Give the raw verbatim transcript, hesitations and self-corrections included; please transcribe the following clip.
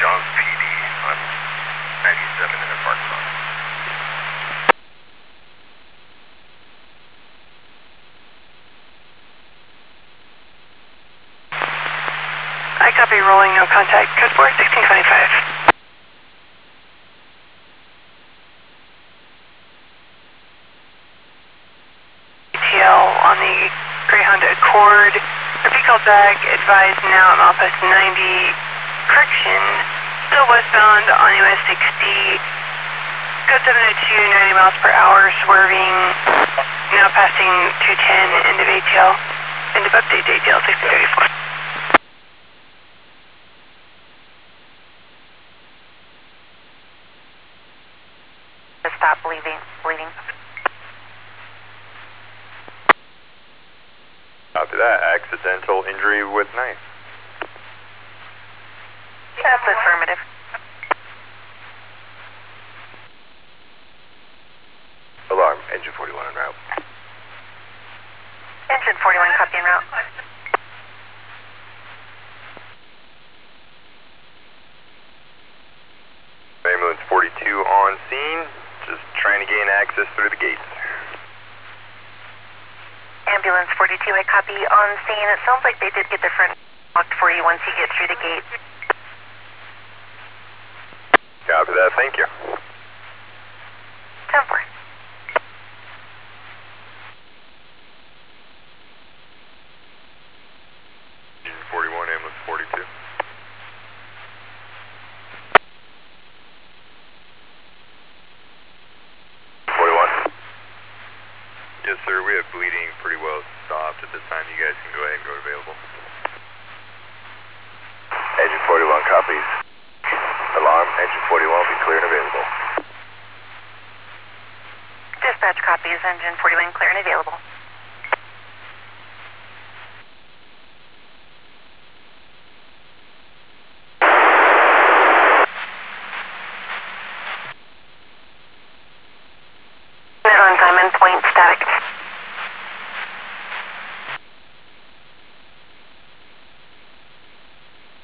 Johns P D on ninety-seven in the parking lot. I copy, rolling, no contact. Code four, sixteen twenty-five. E T L on the Grey Honda Accord. Repeat call back, advised now at mile past ninety. Correction, still westbound on U S sixty. Code seven oh two, ninety miles per hour, swerving. Now passing two ten, end of A T L. End of update A T L sixteen thirty-four. Stop bleeding, bleeding. After that, accidental injury with knife. That's affirmative. Alarm, engine forty-one en route. Engine forty-one, copy en route. Ambulance forty-two on scene, just trying to gain access through the gates. Ambulance forty-two, I copy on scene. It sounds like they did get the front locked for you once you get through the gate. Copy that, thank you. ten four. Engine forty-one, ambulance forty-two. forty-one. Yes, sir, we have bleeding pretty well stopped at this time. You guys can go ahead and go available. Engine forty-one copies. Alarm, engine forty-one will be clear and available. Dispatch copies, engine forty-one clear and available.